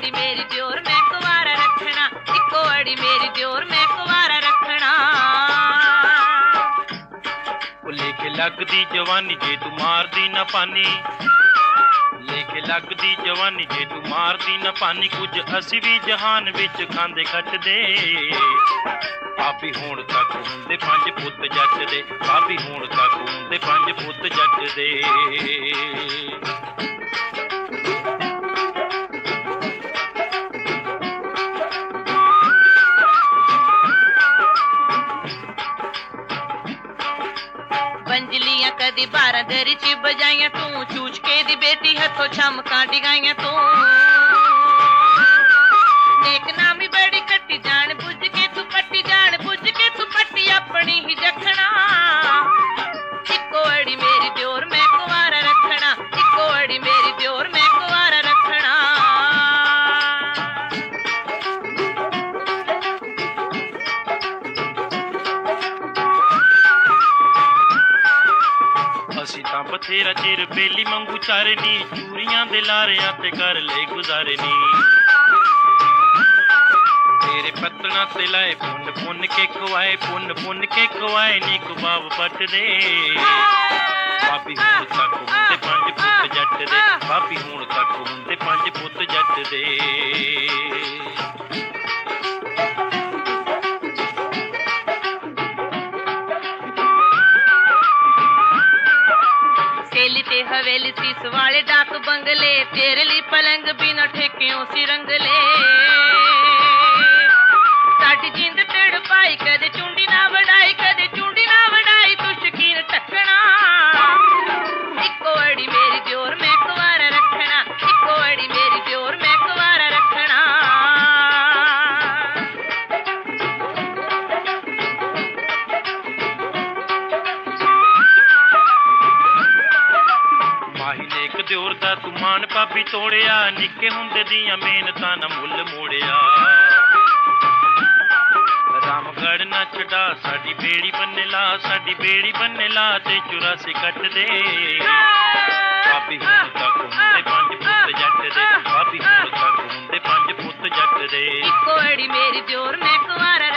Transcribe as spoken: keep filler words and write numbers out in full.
अड़ी मेरी दियोर मैं कुवारा रखना, इको अड़ी मेरी दियोर मैं कुवारा रखना। लेके लगदी जवानी जे तू मारदी ना पानी, लेके लगदी जवानी जे तू मारदी ना पानी। कुछ असी भी जहान विच खांदे खटदे, भाभी हुण तक हुंदे पंज पुत जट दे, भाभी हुण तक हुंदे पंज पुत जट दे। बंजलियां कदी बारह दरी च बजाइयां तू, चूच के दी बेटी हथों छमकां डिगाइयां तू। नेक नामी बड़ी कट्टी जान बुझ के तू पट्टी, जान बुझ के तू पट्टी अपनी ही जखना। इको अड़ी मेरी दियोर मैं कुवारा रखना, इको अड़ी मेरी दियोर मैं कुवारा रखना। ਅਸੀਂ ਤਾਂ ਬਥੇਰਾ ਚਿਰ ਬੇਲੀ ਮੰਗੂ ਚਾਰੇ ਨੀ, ਚੂਰੀਆਂ ਦੇ ਲਾਰਿਆਂ ਤੇ ਕਰ ਲੈ ਗੁਜ਼ਾਰੇ ਨੀ। ਤੇਰੇ ਪੱਤਣਾ ਤੇ ਲਾਏ ਪੁੰਨ ਪੁੰਨ ਕੇ ਖਵਾਏ, ਪੁੰਨ ਪੁੰਨ ਕੇ ਖਵਾਏ ਨੀ ਕਬਾਬ ਪੱਟਦੇ। ਭਾਬੀ ਹੁਣ ਤੱਕ ਹੁੰਦੇ ਪੰਜ ਪੁੱਤ ਜੱਟ ਦੇ, ਭਾਬੀ ਹੁਣ ਤੱਕ ਹੁੰਦੇ ਪੰਜ ਪੁੱਤ ਜੱਟ ਦੇ। ते हवेली सीस वाले डाक बंगले, तेरे लिए पलंग बिना ठेकियों सी रंगले। साडी जिंद तेड़ पाई कदे चुंडी ना वड़ाई, कदे चुंडी ना वड़ाई तू शकीन टकना। इको अड़ी मेरी दियोर मैं कुवारा रखना, इको अड़ी मेरी दियोर मैं कुवारा रखना। ਦਿਓਰ ਦਾ ਤੂੰ ਮਾਨ ਭਾਬੀ ਤੋੜਿਆ, ਨਿੱਕੇ ਹੁੰਦੇ ਦੀਆਂ ਮਿਹਨਤਾਂ ਨਾ ਮੁੱਲ ਮੋੜਿਆ। ਰਾਮਗੜ੍ਹ ਨਾ ਛਡਾ ਸਾਡੀ ਬੇੜੀ ਬੰਨੇ ਲਾ, ਸਾਡੀ ਬੇੜੀ ਬੰਨੇ ਲਾ ਤੇ ਚੁਰਾਸੀ ਕੱਟ ਦੇ। ਭਾਬੀ ਹੁਣ ਤੱਕ ਹੁੰਦੇ ਪੰਜ ਪੁੱਤ ਜੱਟ ਦੇ, ਭਾਬੀ ਹੁਣ ਤੱਕ ਹੁੰਦੇ ਪੰਜ ਪੁੱਤ ਜੱਟ ਦੇ। ਇੱਕੋ ਅੜੀ ਮੇਰੀ ਦਿਓਰ ਮੈਂ ਕੁਵਾਰਾ